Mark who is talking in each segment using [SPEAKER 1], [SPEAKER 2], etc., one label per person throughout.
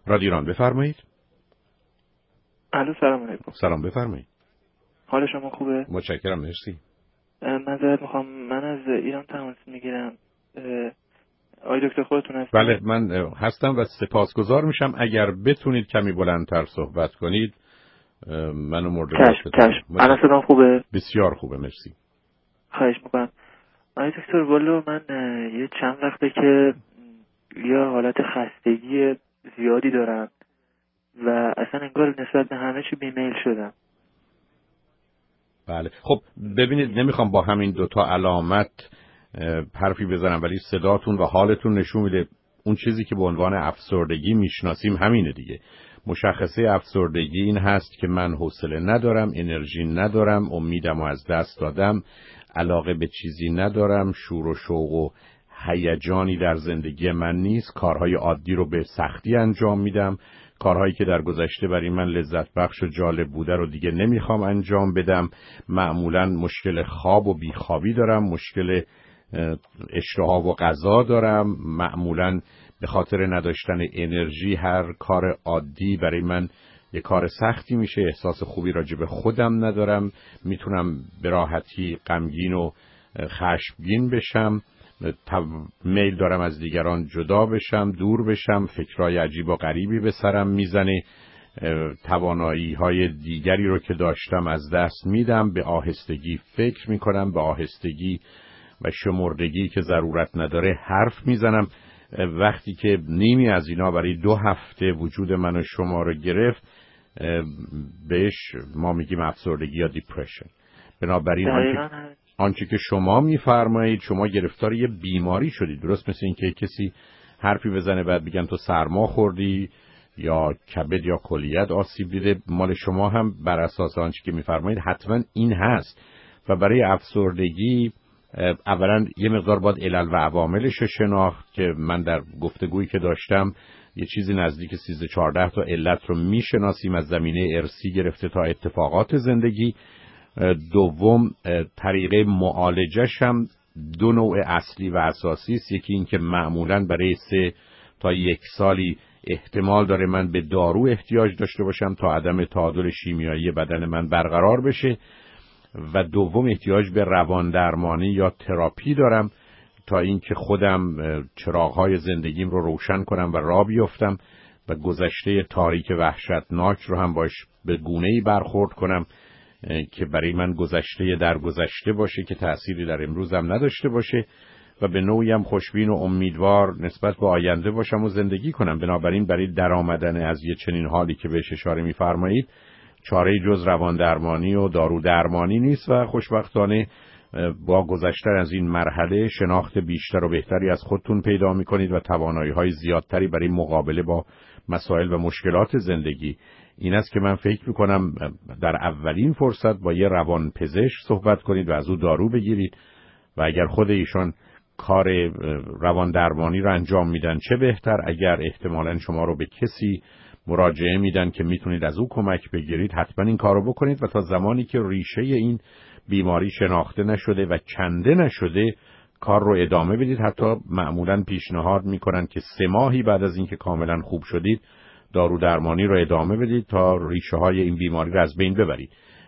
[SPEAKER 1] رادیو ایران، بفرمایید.
[SPEAKER 2] الو، سلام علیکم.
[SPEAKER 1] سلام، بفرمایید.
[SPEAKER 2] حال شما خوبه؟
[SPEAKER 1] متشکرم، مرسی.
[SPEAKER 2] معذرت میخوام، من از ایران تماس میگیرم. آقای دکتر خودتون هستید؟
[SPEAKER 1] بله، من هستم و سپاسگزار میشم اگر بتونید کمی بلندتر صحبت کنید. منو مورد
[SPEAKER 2] چشم. الان صدام خوبه؟
[SPEAKER 1] بسیار خوبه، مرسی.
[SPEAKER 2] خواهش میکنم. آقای دکتر، والا من یه چند وقته که یه حالت خستگی زیادی دارم و اصلا انگار نسبت به همه چی بیمیل شدم.
[SPEAKER 1] بله، خب ببینید، نمیخوام با همین دوتا علامت حرفی بزنم، ولی صداتون و حالتون نشون میده اون چیزی که به عنوان افسردگی میشناسیم همینه دیگه. مشخصه افسردگی این هست که من حوصله ندارم، انرژی ندارم، امیدم رو از دست دادم، علاقه به چیزی ندارم، شور و شوق و هیجانی در زندگی من نیست، کارهای عادی رو به سختی انجام میدم، کارهایی که در گذشته برای من لذت بخش و جالب بوده رو دیگه نمیخوام انجام بدم، معمولاً مشکل خواب و بیخوابی دارم، مشکل اشتها و غذا دارم، معمولاً به خاطر نداشتن انرژی هر کار عادی برای من یه کار سختی میشه، احساس خوبی راجع به خودم ندارم، میتونم به راحتی غمگین و خشمگین بشم، میل دارم از دیگران جدا بشم، دور بشم، فکرای عجیب و غریبی به سرم میزنه، توانایی های دیگری رو که داشتم از دست میدم، به آهستگی فکر میکنم، به آهستگی و شمردگی که ضرورت نداره حرف میزنم. وقتی که نیمی از اینا برای 2 هفته وجود من و شما رو گرفت، بهش ما میگیم افسردگی یا دیپرشن. بنابراین آنچه که شما میفرمایید، شما گرفتار یه بیماری شدید. درست مثل این که کسی حرفی بزنه بعد بگن تو سرما خوردی یا کبد یا کلیت آسیب دیده. مال شما هم بر اساس آنچه که میفرمایید حتما این هست. و برای افسردگی اولا یه مقدار باید علل و عواملش رو شناخت که من در گفتگویی که داشتم یه چیزی نزدیک 13-14 تا علت رو میشناسیم، از زمینه ارثی گرفته تا اتفاقات زندگی. دوم، طریقه معالجش هم 2 نوع اصلی و اساسی است. یکی این که معمولاً برای 3 تا 1 سالی احتمال داره من به دارو احتیاج داشته باشم تا عدم تعادل شیمیایی بدن من برقرار بشه، و دوم احتیاج به روان درمانی یا تراپی دارم تا اینکه خودم چراغ‌های زندگیم رو روشن کنم و راه بیفتم و گذشته تاریک وحشتناک رو هم باش به گونه‌ای برخورد کنم که برای من گذشته در گذشته باشه که تأثیری در امروزم نداشته باشه و به نوعی هم خوشبین و امیدوار نسبت به آینده باشم و زندگی کنم. بنابراین برای درآمدن از یه چنین حالی که بهش اشاره می‌فرمایید چاره جز روان درمانی و دارو درمانی نیست و خوشبختانه با گذشتن از این مرحله شناخت بیشتر و بهتری از خودتون پیدا می‌کنید و توانایی‌های زیادتری برای مقابله با مسائل و مشکلات زندگی. این است که من فکر می‌کنم در اولین فرصت با یه روانپزشک صحبت کنید و از او دارو بگیرید و اگر خود ایشان کار روان درمانی رو انجام میدن چه بهتر. اگر احتمالاً شما رو به کسی مراجعه میدن که میتونید از او کمک بگیرید، حتما این کارو بکنید و تا زمانی که ریشه این بیماری شناخته نشده و کنده نشده کار رو ادامه بدید. حتی معمولاً پیشنهاد میکنن که 3 ماهی بعد از اینکه کاملا خوب شدید دارو درمانی رو ادامه بدید تا ریشه های این بیماری رو از بین ببرید.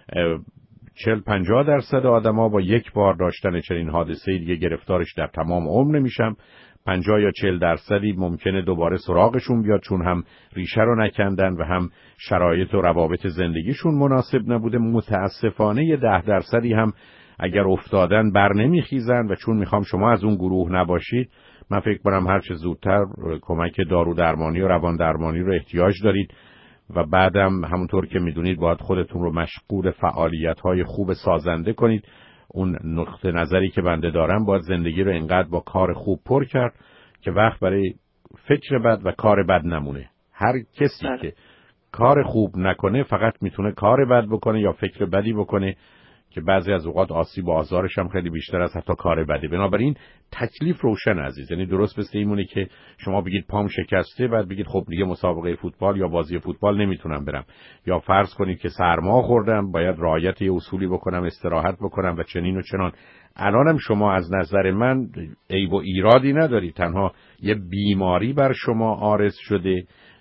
[SPEAKER 1] 40-50% آدما با یک بار داشتن چنین حادثه‌ای دیگه گرفتارش در تمام عمر نمیشن. 50 یا 40% ممکنه دوباره سراغشون بیاد، چون هم ریشه رو نکندن و هم شرایط و روابط زندگیشون مناسب نبوده. متاسفانه یه 10% هم اگر افتادن بر نمیخیزن و چون میخوام شما از اون گروه نباشید، من فکر کنم هر چه زودتر کمک دارو درمانی و روان درمانی رو احتیاج دارید و بعدم همونطور که میدونید باید خودتون رو مشغول فعالیت‌های خوب سازنده کنید. اون نقطه نظری که بنده دارم، باید زندگی رو اینقدر با کار خوب پر کرد که وقت برای فکر بد و کار بد نمونه. هر کسی که کار خوب نکنه فقط میتونه کار بد بکنه یا فکر بدی بکنه که بعضی از اوقات آسیب و آزارش هم خیلی بیشتر از حتی کار بده. بنابراین تکلیف روشن عزیز. یعنی درست مثل اینونه که شما بگید پام شکسته بعد بگید خب دیگه مسابقه فوتبال یا بازی فوتبال نمیتونم برم، یا فرض کنید که سرما خوردم باید رعایت یه اصولی بکنم، استراحت بکنم و چنین و چنان. الانم شما از نظر من عیب و ایرادی نداری، تنها یه بیماری بر شما عارض شده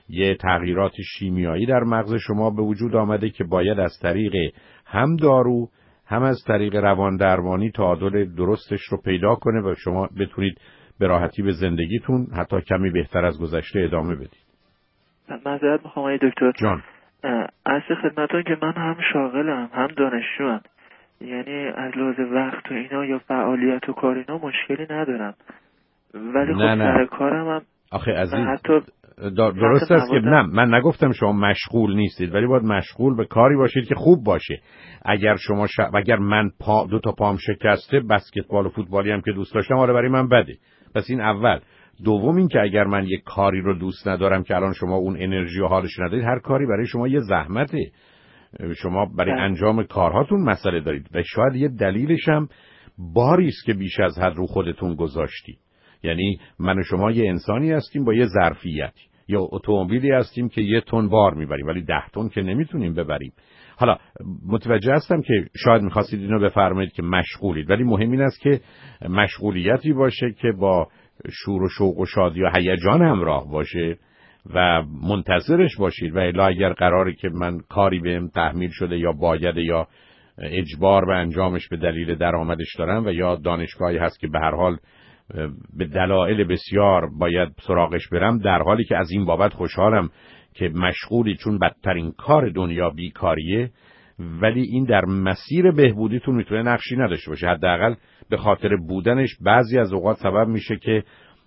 [SPEAKER 1] یه تغییرات شیمیایی در مغز شما به وجود آمده که باید از طریق هم دارو هم از طریق روان درمانی تعادل درستش رو پیدا کنه و شما بتونید به راحتی به زندگیتون حتی کمی بهتر از گذشته ادامه بدید.
[SPEAKER 2] معذرت میخوام آقای دکتر
[SPEAKER 1] جان،
[SPEAKER 2] عرض خدمتتون که من هم شاغلم هم دانشجوام، یعنی از لحاظ وقت و اینا یا فعالیت و کار اینا مشکلی ندارم، ولی خب سر کارم هم
[SPEAKER 1] آخه عزیز
[SPEAKER 2] حتی
[SPEAKER 1] درست است که نه، من نگفتم شما مشغول نیستید، ولی باید مشغول به کاری باشید که خوب باشه. اگر شما اگر من دو تا پام شکسته، بسکتبال و فوتبالی هم که دوست داشتم، حالا برای من بده. پس این اول. دوم این که اگر من یک کاری رو دوست ندارم که الان شما اون انرژی و حالش ندارید، هر کاری برای شما یه زحمته. شما برای انجام کارهاتون مسئله دارید و شاید یه دلیلش هم باری است که بیش از حد رو خودتون گذاشتید. یعنی من و شما یه انسانی هستیم با یه ظرفیتی، یا اتومبیلی هستیم که 1 تن بار میبریم ولی 10 تن که نمیتونیم ببریم. حالا متوجه هستم که شاید میخواستید اینو بفرمایید که مشغولید، ولی مهم این است که مشغولیتی باشه که با شور و شوق و شادی و هیجان همراه باشه و منتظرش باشید. و الا اگر قراره که من کاری بهم تحمیل شده یا باید یا اجبار به انجامش به دلیل درآمدش دارم و یا دانشگاهی هست که به هر حال به دلایل بسیار باید سراغش برم، در حالی که از این بابت خوشحالم که مشغولی، چون بدترین کار دنیا بیکاریه، ولی این در مسیر بهبودیتون میتونه نقشی نداشته باشه. حداقل به خاطر بودنش بعضی از اوقات سبب میشه که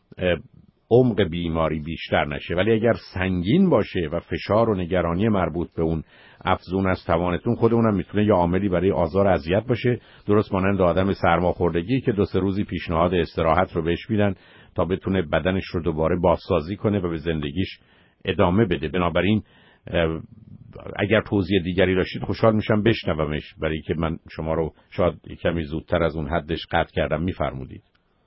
[SPEAKER 1] عمق بیماری بیشتر نشه، ولی اگر سنگین باشه و فشار و نگرانی مربوط به اون افزون از توانتون، خود اونم میتونه یه عاملی برای آزار اذیت باشه. درست مانند آدم سرماخوردگی که 2-3 روزی پیشنهاد استراحت رو بهش میدن تا بتونه بدنش رو دوباره بازسازی کنه و به زندگیش ادامه بده. بنابراین اگر توضیح دیگری داشتید خوشحال میشم بشنومش، برای که من شما رو شاید کمی زودتر از اون حدش قطع کردم. میفرمودید.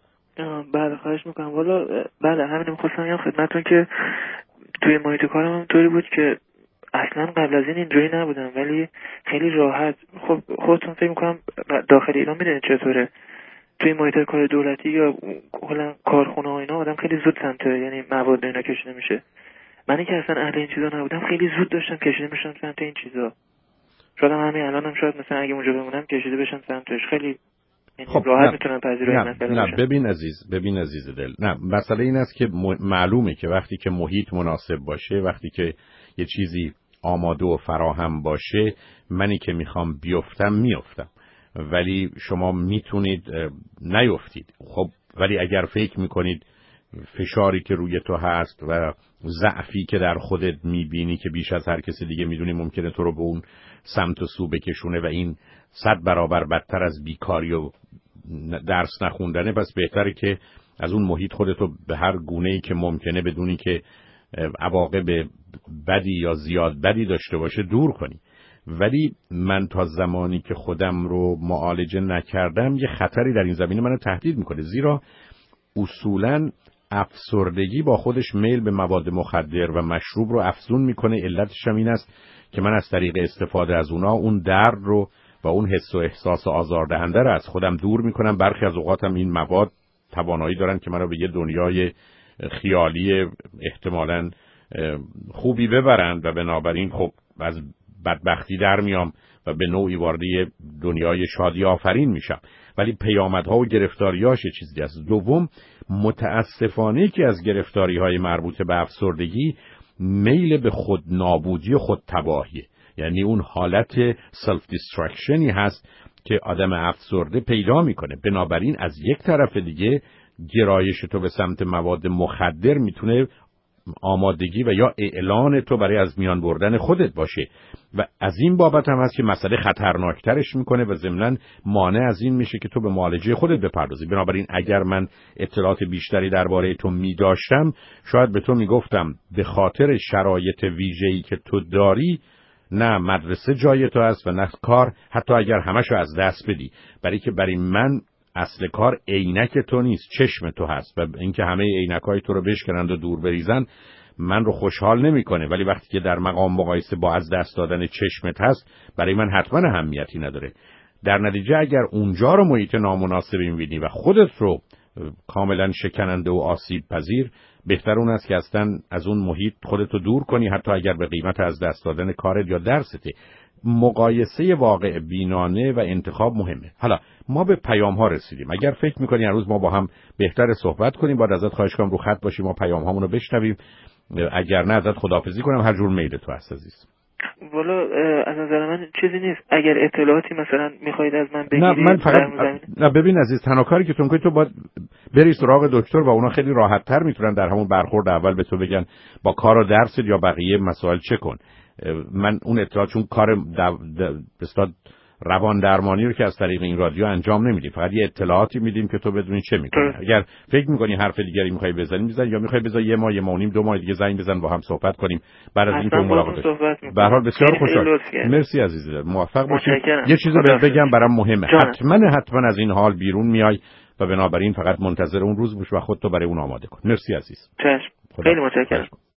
[SPEAKER 2] بله خواهش میکنم. والا بله همین میخواستم بگم خدمتتون که توی محیط کارم هم طوری بود که اصلا قبل از این اینجوری نبودم، ولی خیلی راحت. خب خودتون فکر میکنم داخل ایران میدونید چطوره، توی محیط کار دولتی یا کلا کارخونه ها اینا آدم خیلی زود سمت یعنی مواد اینا کشیده میشه. من که اصلا اهل این چیزا نبودم، خیلی زود داشتم کشیده میشم سمت این چیزا. شاید همین الانم شاید مثلا اگه اونجا بمونم کشیده بشم سمتش. خیلی
[SPEAKER 1] خب
[SPEAKER 2] راحت میتونم پذیرایی
[SPEAKER 1] نه ببین عزیز دل، نه مسئله این است که معلومه که وقتی که محیط مناسب باشه، وقتی که یه چیزی آماده و فراهم باشه، منی که میخوام بیفتم میفتم، ولی شما میتونید نیفتید. خب ولی اگر فکر میکنید فشاری که روی تو هست و ضعفی که در خودت میبینی که بیش از هر کسی دیگه میدونی ممکنه تو رو به اون سمت و سو بکشونه و این 100 برابر بدتر از بیکاری و درس نخوندنه، پس بهتره که از اون محیط خودتو به هر گونه‌ای که ممکنه بدونی که عواقب بدی یا زیاد بدی داشته باشه دور کنی. ولی من تا زمانی که خودم رو معالجه نکردم یه خطری در این زمینه منو تهدید میکنه، زیرا اصولاً افسردگی با خودش میل به مواد مخدر و مشروب رو افزون میکنه. علتش هم این است که من از طریق استفاده از اون درد رو و اون حس و احساس آزاردهنده رو از خودم دور میکنم. برخی از اوقاتم این مواد توانایی دارن که منو به یه دنیای خیالی احتمالاً خوبی ببرن و بنابراین خب از بدبختی در میام و به نوعی وارد دنیای شادی آفرین میشم. ولی پیامدها و گرفتاریاش چیزی است. دوم، متاسفانه که از گرفتاری‌های مربوط به افسردگی میل به خود نابودی و خود تباهیه. یعنی اون حالت سلف دیسترکشنی هست که آدم افسرده پیدا میکنه. بنابراین از یک طرف دیگه گرایش تو به سمت مواد مخدر میتونه آمادگی و یا اعلان تو برای از میان بردن خودت باشه و از این بابت هم هست که مسئله خطرناکترش میکنه و ضمناً مانع از این میشه که تو به معالجه خودت بپردازی. بنابراین اگر من اطلاعات بیشتری درباره تو میداشتم شاید به تو میگفتم به خاطر شرایط ویژه‌ای که تو داری نه مدرسه جای تو است و نه کار، حتی اگر همشو از دست بدی، برای من اصل کار عینک تو نیست، چشم تو هست و اینکه همه عینکای تو رو بشکنند و دور بریزن من رو خوشحال نمیکنه. ولی وقتی که در مقام مقایسه با از دست دادن چشمت هست برای من حتما اهمیتی نداره. در نتیجه اگر اونجا رو محیط نامناسبی می‌بینی و خودت رو کاملا شکننده و آسیب پذیر، بهتر اون است که اصلا از اون محیط خودتو دور کنی، حتی اگر به قیمت از دست دادن کارت یا درسته. مقایسه واقع بینانه و انتخاب مهمه. حالا ما به پیام ها رسیدیم. اگر فکر میکنی هر روز ما با هم بهتر صحبت کنیم، باید ازت خواهش کنم رو خط باشیم و پیام هامون رو بشنویم. اگر نه ازت خداحافظی کنم، هر جور میل تو هست عزیز.
[SPEAKER 2] والا از نظر من چیزی نیست. اگر اطلاعاتی مثلا میخواید از من بگیرید.
[SPEAKER 1] نه من فقط نه، ببین عزیز، تنها کاری که تو میکنی تو باید بری سراغ دکتر و اونا خیلی راحت تر میتونن در همون برخورد اول به تو بگن با کار و درست یا بقیه مسائل چه کن. من اون اطلاعات، چون کار بسیار روان درمانی رو که از طریق این رادیو انجام نمیدیم، فقط یه اطلاعاتی میدیم که تو بدونی چه میکنی. اگر فکر میکنی حرف دیگری میخوای بزنی بزن، یا میخوای بذار یه ماه و نیم 2 ماه دیگه زنگ بزن با هم صحبت کنیم بعد از اینکه ملاقات کنیم. به هر حال بسیار خوشحال. مرسی عزیزم، موفق باشید. یه چیزی بهت بگم برام مهمه، حتما از این حال بیرون میای و بنابراین فقط منتظر اون روز باش و خودتو برای اون آماده کن. مرسی عزیز.
[SPEAKER 2] چشم. خیلی متشکرم.